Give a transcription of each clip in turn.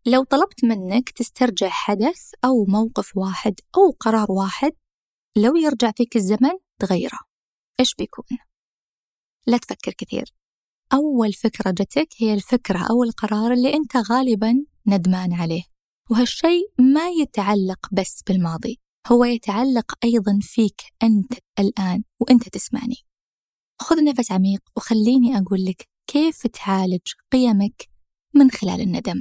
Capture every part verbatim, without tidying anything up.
لو طلبت منك تسترجع حدث أو موقف واحد أو قرار واحد لو يرجع فيك الزمن تغيره، إيش بيكون؟ لا تفكر كثير، أول فكرة جتك هي الفكرة أو القرار اللي أنت غالباً ندمان عليه، وهالشيء ما يتعلق بس بالماضي، هو يتعلق أيضاً فيك أنت الآن وأنت تسمعني. خذ نفس عميق وخليني أقول لك كيف تعالج قيمك من خلال الندم.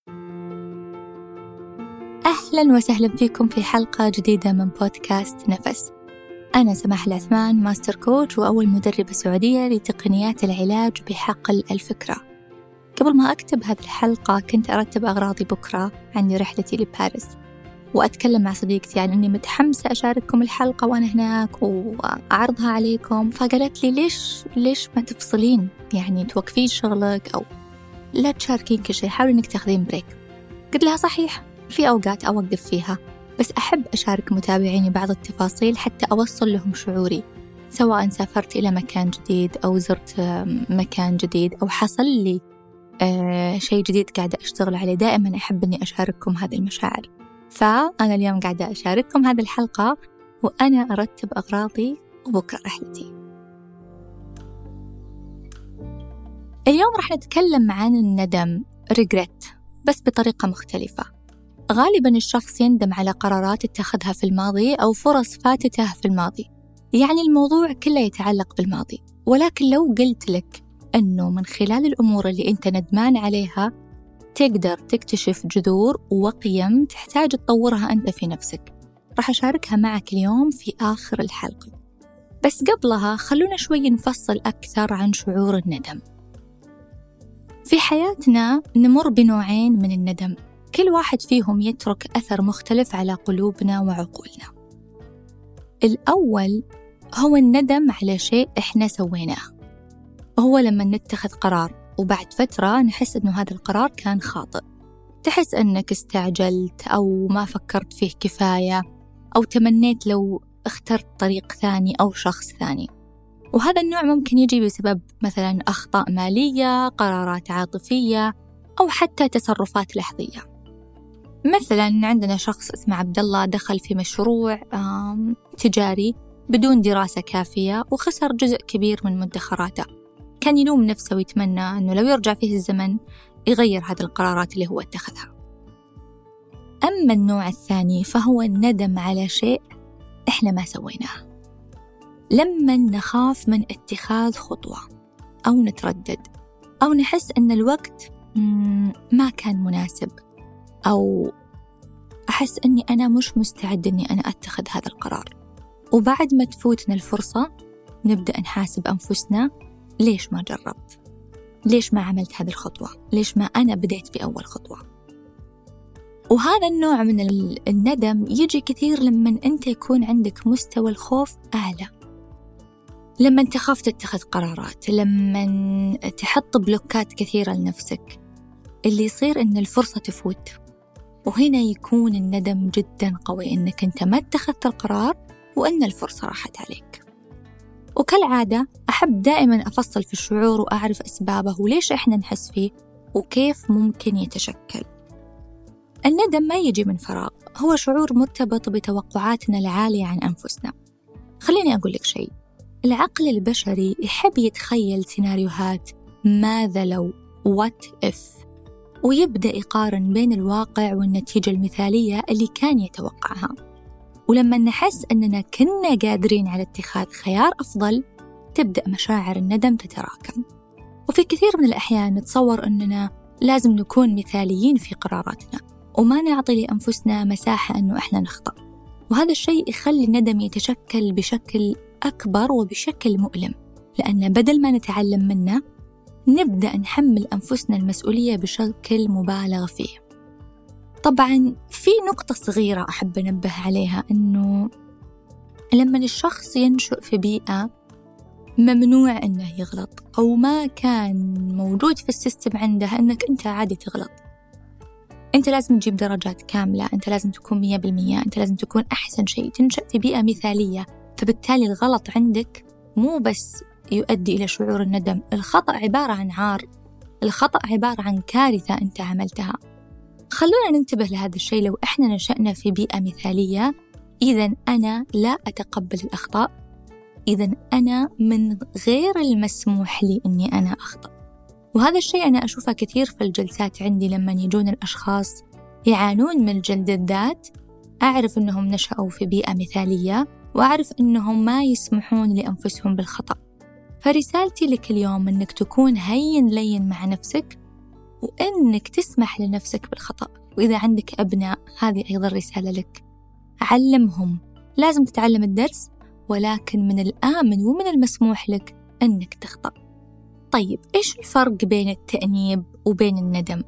أهلاً وسهلاً فيكم في حلقة جديدة من بودكاست نفس. أنا سماح العثمان، ماستر كوتش وأول مدربة سعودية لتقنيات العلاج بحقل الفكرة. قبل ما أكتب هذه الحلقة كنت أرتب أغراضي بكرة، عندي رحلتي لباريس، وأتكلم مع صديقتي عن أني متحمسة أشارككم الحلقة وأنا هناك وأعرضها عليكم. فقالت لي ليش ليش ما تفصلين، يعني توقفين شغلك أو لا تشاركين كل شيء، حاولي إنك تاخذين بريك. قلت لها صحيح، في أوقات أوقف فيها، بس أحب أشارك متابعيني بعض التفاصيل حتى أوصل لهم شعوري، سواء سافرت إلى مكان جديد أو زرت مكان جديد أو حصل لي آه شيء جديد قاعدة أشتغل عليه. دائما أحب أني أشارككم هذه المشاعر. فأنا اليوم قاعدة أشارككم هذه الحلقة وأنا أرتب أغراضي وبكرة رحلتي. اليوم راح نتكلم عن الندم، ريجريت، بس بطريقة مختلفة. غالباً الشخص يندم على قرارات اتخذها في الماضي أو فرص فاتته في الماضي، يعني الموضوع كله يتعلق بالماضي. ولكن لو قلت لك أنه من خلال الأمور اللي أنت ندمان عليها تقدر تكتشف جذور وقيم تحتاج تطورها أنت في نفسك، راح أشاركها معك اليوم في آخر الحلقة. بس قبلها خلونا شوي نفصل أكثر عن شعور الندم. في حياتنا نمر بنوعين من الندم، كل واحد فيهم يترك أثر مختلف على قلوبنا وعقولنا. الأول هو الندم على شيء إحنا سويناه، هو لما نتخذ قرار وبعد فترة نحس إنه هذا القرار كان خاطئ، تحس إنك استعجلت أو ما فكرت فيه كفاية أو تمنيت لو اخترت طريق ثاني أو شخص ثاني. وهذا النوع ممكن يجي بسبب مثلا أخطاء مالية، قرارات عاطفية، أو حتى تصرفات لحظية. مثلا عندنا شخص اسمه عبد الله دخل في مشروع تجاري بدون دراسة كافية وخسر جزء كبير من مدخراته، كان يلوم نفسه ويتمنى أنه لو يرجع فيه الزمن يغير هذه القرارات اللي هو اتخذها. أما النوع الثاني فهو الندم على شيء إحنا ما سويناه، لما نخاف من اتخاذ خطوة أو نتردد أو نحس أن الوقت ما كان مناسب، أو أحس أني أنا مش مستعد أني أنا أتخذ هذا القرار، وبعد ما تفوتنا الفرصة نبدأ نحاسب أنفسنا، ليش ما جربت؟ ليش ما عملت هذه الخطوة؟ ليش ما أنا بديت بأول خطوة؟ وهذا النوع من الندم يجي كثير لما أنت يكون عندك مستوى الخوف أعلى، لما تخاف تتخذ قرارات، لما تحط بلوكات كثيرة لنفسك، اللي يصير إن الفرصة تفوت، وهنا يكون الندم جدا قوي إنك أنت ما اتخذت القرار وإن الفرصة راحت عليك. وكالعادة أحب دائما أفصل في الشعور وأعرف أسبابه وليش إحنا نحس فيه وكيف ممكن يتشكل. الندم ما يجي من فراغ، هو شعور مرتبط بتوقعاتنا العالية عن أنفسنا. خليني أقول لك شيء، العقل البشري يحب يتخيل سيناريوهات ماذا لو، what if، ويبدأ يقارن بين الواقع والنتيجة المثالية اللي كان يتوقعها. ولما نحس أننا كنا قادرين على اتخاذ خيار أفضل تبدأ مشاعر الندم تتراكم، وفي كثير من الأحيان نتصور أننا لازم نكون مثاليين في قراراتنا وما نعطي لأنفسنا مساحة أنه إحنا نخطأ، وهذا الشيء يخلي الندم يتشكل بشكل أكبر وبشكل مؤلم، لأن بدل ما نتعلم منه نبدأ نحمل أنفسنا المسؤولية بشكل مبالغ فيه. طبعاً في نقطة صغيرة أحب أنبه عليها، أنه لما الشخص ينشأ في بيئة ممنوع أنه يغلط أو ما كان موجود في السيستم عنده أنك أنت عادي تغلط، أنت لازم تجيب درجات كاملة، أنت لازم تكون مية بالمية، أنت لازم تكون أحسن شيء، تنشأ في بيئة مثالية، فبالتالي الغلط عندك مو بس يؤدي إلى شعور الندم، الخطأ عبارة عن عار، الخطأ عبارة عن كارثة أنت عملتها. خلونا ننتبه لهذا الشيء. لو إحنا نشأنا في بيئة مثالية، إذن أنا لا أتقبل الأخطاء، إذن أنا من غير المسموح لي أني أنا أخطأ. وهذا الشيء أنا أشوفه كثير في الجلسات عندي لما يجون الأشخاص يعانون من جلد الذات. أعرف أنهم نشأوا في بيئة مثالية، وأعرف أنهم ما يسمحون لأنفسهم بالخطأ. فرسالتي لك اليوم أنك تكون هين لين مع نفسك، وأنك تسمح لنفسك بالخطأ. وإذا عندك أبناء، هذه أيضا رسالة لك، علمهم. لازم تتعلم الدرس، ولكن من الآمن ومن المسموح لك أنك تخطأ. طيب، إيش الفرق بين التأنيب وبين الندم؟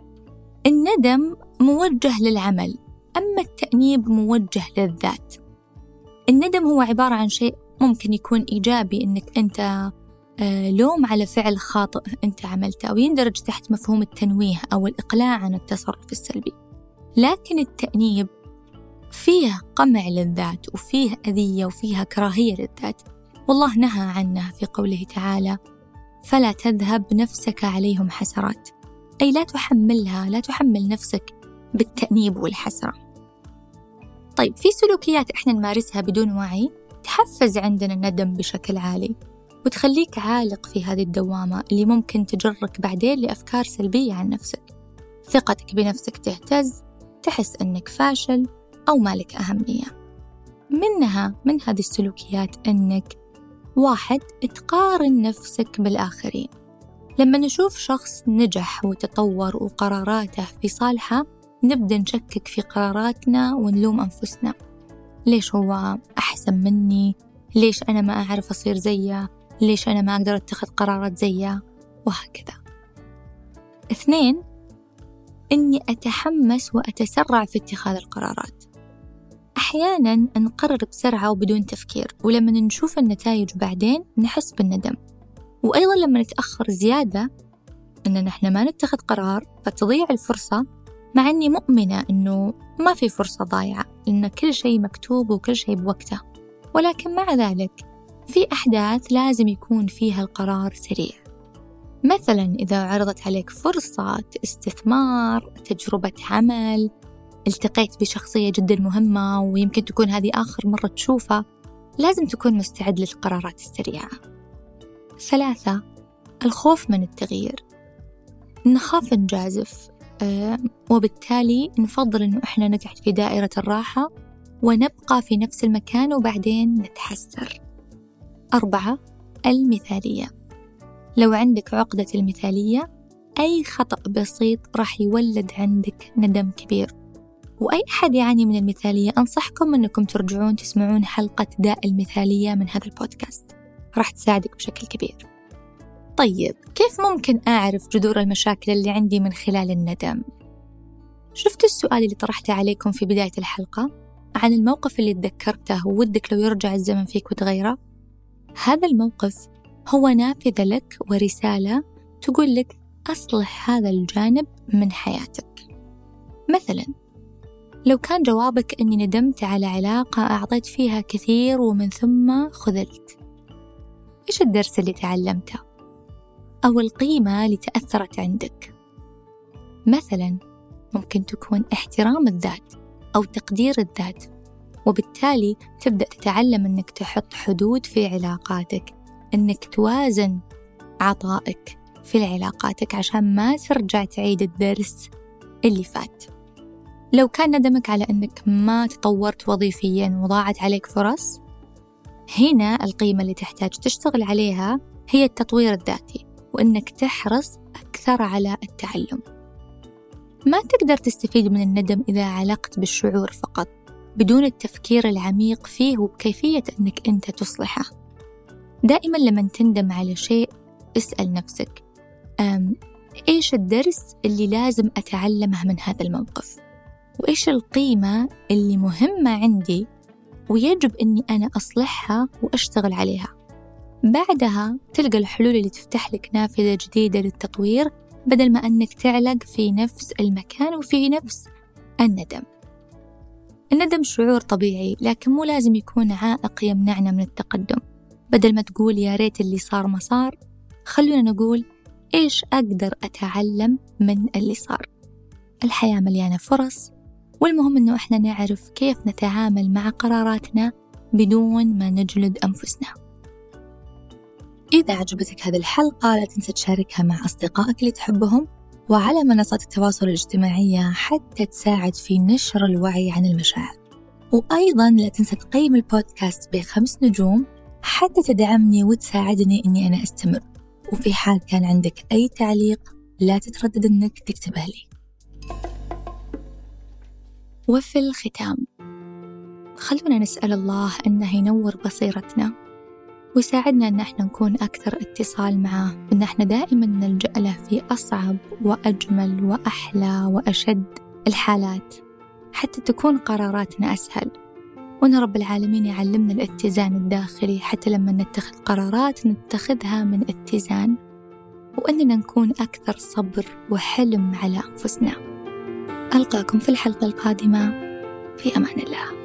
الندم موجه للعمل، أما التأنيب موجه للذات. الندم هو عبارة عن شيء ممكن يكون إيجابي، إنك أنت لوم على فعل خاطئ أنت عملته، أو يندرج تحت مفهوم التنويه أو الإقلاع عن التصرف السلبي. لكن التأنيب فيه قمع للذات، وفيه أذية، وفيها كراهية للذات. والله نهى عنها في قوله تعالى: فلا تذهب نفسك عليهم حسرات، أي لا تحملها، لا تحمل نفسك بالتأنيب والحسرة. طيب، في سلوكيات إحنا نمارسها بدون وعي تحفز عندنا الندم بشكل عالي، وتخليك عالق في هذه الدوامة اللي ممكن تجرك بعدين لأفكار سلبية عن نفسك. ثقتك بنفسك تهتز، تحس أنك فاشل أو مالك أهمية. منها من هذه السلوكيات أنك واحد، تقارن نفسك بالآخرين. لما نشوف شخص نجح وتطور وقراراته في صالحه، نبدأ نشكك في قراراتنا ونلوم أنفسنا. ليش هو أحسن مني؟ ليش أنا ما أعرف أصير زيه؟ ليش أنا ما أقدر أتخذ قرارات زيه؟ وهكذا. اثنين، إني أتحمس وأتسرع في اتخاذ القرارات. أحياناً نقرر بسرعة وبدون تفكير، ولما نشوف النتائج بعدين نحس بالندم. وأيضاً لما نتأخر زيادة، إننا إحنا ما نتخذ قرار فتضيع الفرصة، مع أني مؤمنة إنه ما في فرصة ضايعة، إن كل شيء مكتوب وكل شيء بوقته. ولكن مع ذلك في أحداث لازم يكون فيها القرار سريع. مثلاً إذا عرضت عليك فرصة استثمار، تجربة عمل، التقيت بشخصية جدا مهمة ويمكن تكون هذه آخر مرة تشوفها، لازم تكون مستعد للقرارات السريعة. ثلاثة، الخوف من التغيير. نخاف نجازف، أه وبالتالي نفضل أنه إحنا نقعد في دائرة الراحة ونبقى في نفس المكان وبعدين نتحسر. أربعة، المثالية. لو عندك عقدة المثالية، أي خطأ بسيط راح يولد عندك ندم كبير. وأي أحد يعاني من المثالية، أنصحكم أنكم ترجعون تسمعون حلقة داء المثالية من هذا البودكاست، راح تساعدك بشكل كبير. طيب، كيف ممكن أعرف جذور المشاكل اللي عندي من خلال الندم؟ شفتوا السؤال اللي طرحته عليكم في بداية الحلقة عن الموقف اللي تذكرته وودك لو يرجع الزمن فيك وتغيره؟ هذا الموقف هو نافذة لك ورسالة تقول لك أصلح هذا الجانب من حياتك. مثلا لو كان جوابك أني ندمت على علاقة أعطيت فيها كثير ومن ثم خذلت، إيش الدرس اللي تعلمته؟ أو القيمة اللي تأثرت عندك؟ مثلا ممكن تكون احترام الذات أو تقدير الذات، وبالتالي تبدأ تتعلم أنك تحط حدود في علاقاتك، أنك توازن عطائك في علاقاتك عشان ما ترجع تعيد الدرس اللي فات. لو كان ندمك على أنك ما تطورت وظيفيا وضاعت عليك فرص، هنا القيمة اللي تحتاج تشتغل عليها هي التطوير الذاتي، وأنك تحرص أكثر على التعلم. ما تقدر تستفيد من الندم إذا علقت بالشعور فقط بدون التفكير العميق فيه وبكيفية أنك أنت تصلحه. دائما لما تندم على شيء اسأل نفسك أم إيش الدرس اللي لازم أتعلمه من هذا الموقف، وإيش القيمة اللي مهمة عندي ويجب أني أنا أصلحها وأشتغل عليها. بعدها تلقى الحلول اللي تفتح لك نافذة جديدة للتطوير، بدل ما أنك تعلق في نفس المكان وفي نفس الندم. الندم شعور طبيعي، لكن مو لازم يكون عائق يمنعنا من التقدم. بدل ما تقول يا ريت اللي صار ما صار، خلونا نقول إيش أقدر أتعلم من اللي صار. الحياة مليانة فرص، والمهم أنه إحنا نعرف كيف نتعامل مع قراراتنا بدون ما نجلد أنفسنا. إذا عجبتك هذه الحلقة لا تنسى تشاركها مع أصدقائك اللي تحبهم وعلى منصات التواصل الاجتماعي حتى تساعد في نشر الوعي عن المشاعر. وأيضا لا تنسى تقيم البودكاست بخمس نجوم حتى تدعمني وتساعدني أني أنا أستمر. وفي حال كان عندك أي تعليق لا تتردد أنك تكتبه لي. وفي الختام خلونا نسأل الله أنه ينور بصيرتنا ويساعدنا أن احنا نكون أكثر اتصال معه، وأن احنا دائما نلجأ له في أصعب وأجمل وأحلى وأشد الحالات حتى تكون قراراتنا أسهل، وأن رب العالمين يعلمنا الاتزان الداخلي حتى لما نتخذ قرارات نتخذها من اتزان، وأننا نكون أكثر صبر وحلم على أنفسنا. ألقاكم في الحلقة القادمة، في أمان الله.